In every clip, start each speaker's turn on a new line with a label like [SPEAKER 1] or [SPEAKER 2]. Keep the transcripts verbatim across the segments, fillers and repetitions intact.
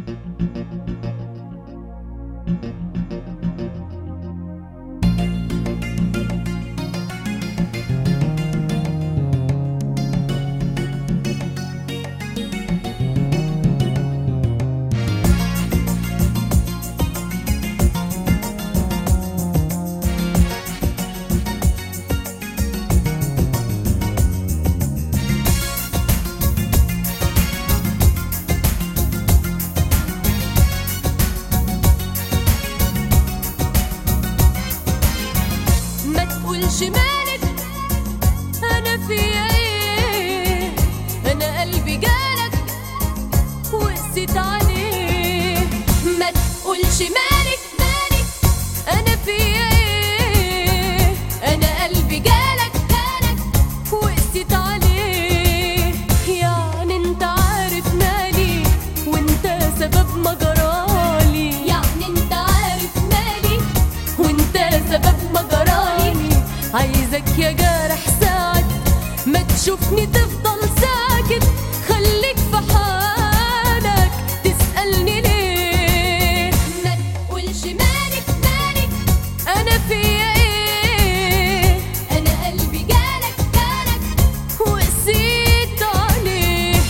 [SPEAKER 1] تقولش مالك انا فيا ايه، انا قلبي جالك وقسيت عليه. ما تقولش مالك مالك انا فيا ايه، انا قلبي جالك جالك وقسيت عليه. يعني انت عارف مالي وانت سبب مجرالي، يعني انت عارف مالي وانت سبب مجرالي. عايزك يا جارح ساعد ما تشوفني تفضل ساكت، خليك في حالك تسألني ليه. ما تقولش مالك مالك انا فيا ايه، انا قلبي جالك جالك وقسيت عليه.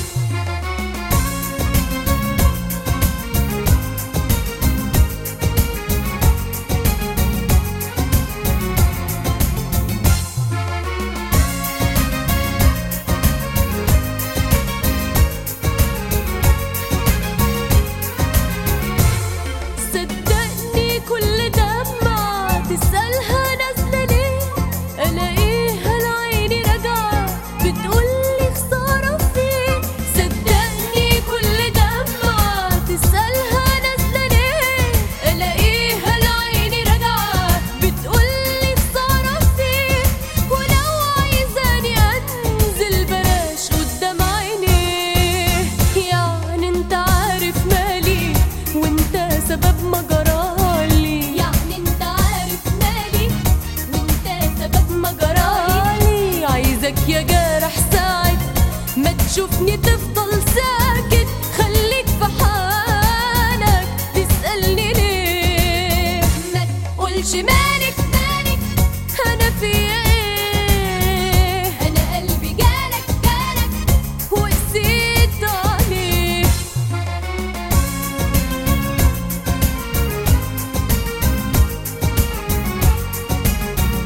[SPEAKER 1] تسألها نازلة ليه، ألاقيها لعيني راجعة بتقولي خسارة فيه. صدقني كل دمعة تسألها نازلة ليه، ألاقيها لعيني راجعة بتقولي خسارة فيه. ولو عايزاني أنزل بلاش قدام عينيه. يعني انت عارف مالي وانت سبب مجرالي، يا جارح ساعد ما تشوفني تفضل ساكت،